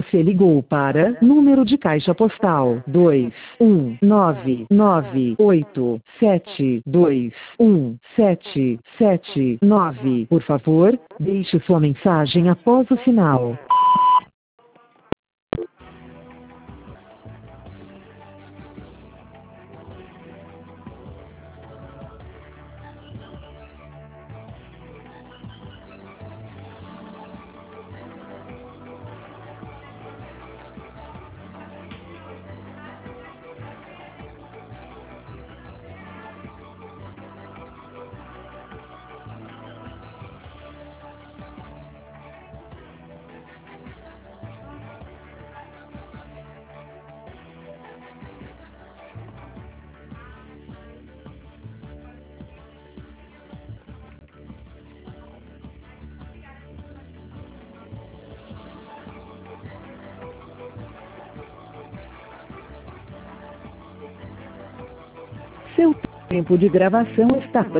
Você ligou para número de caixa postal 21998721779. Por favor, deixe sua mensagem após o sinal. Seu tempo de gravação está